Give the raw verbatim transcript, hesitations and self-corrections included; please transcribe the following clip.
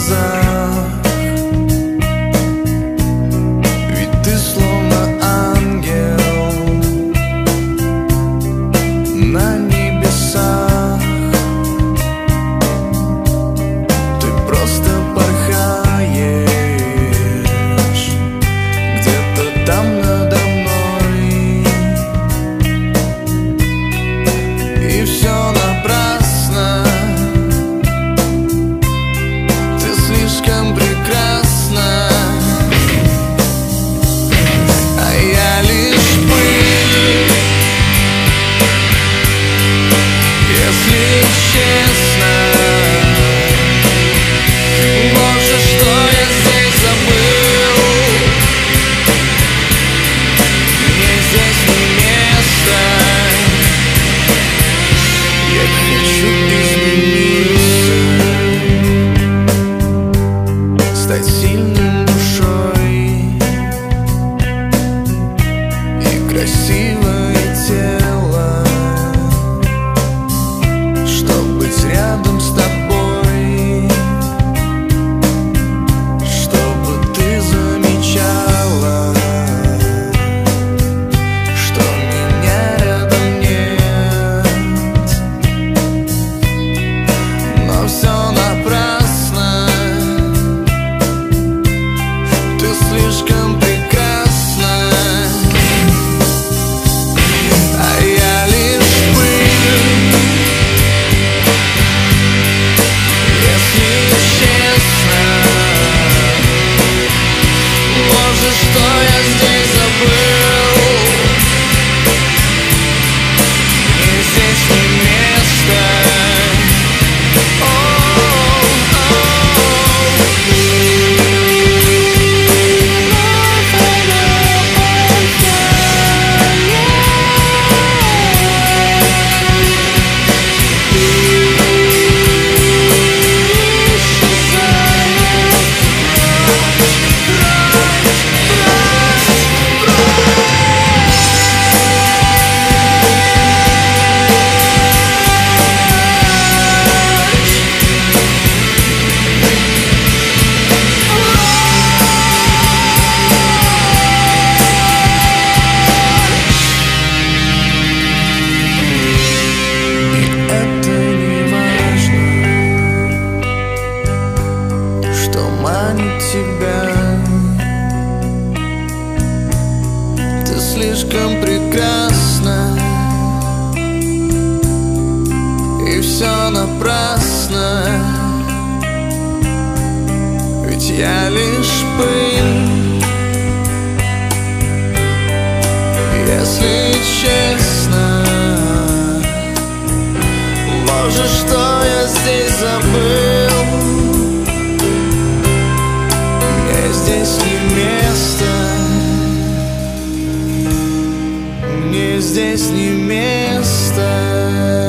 глазах. Ведь ты словно ангел на небесах. Ты просто порхаешь где-то там надо мной, и все напрасно. Ты слишком прекрасна, а я лишь пыль, если честно. Боже, что я здесь забыл? Мне здесь не место. Я хочу измениться, стать сильным душой и красивое тело, чтоб быть рядом с тобой, чтобы ты замечала, что меня рядом нет. Но все напрасно, ты слишком прекрасна, а я лишь пыль, если честно. Боже, что я здесь забыл? Мне здесь не место. Манит тебя, ты слишком прекрасна, и все напрасно, ведь я лишь пыль, если честно. Боже, что я здесь забыл? Здесь не место, мне здесь не место.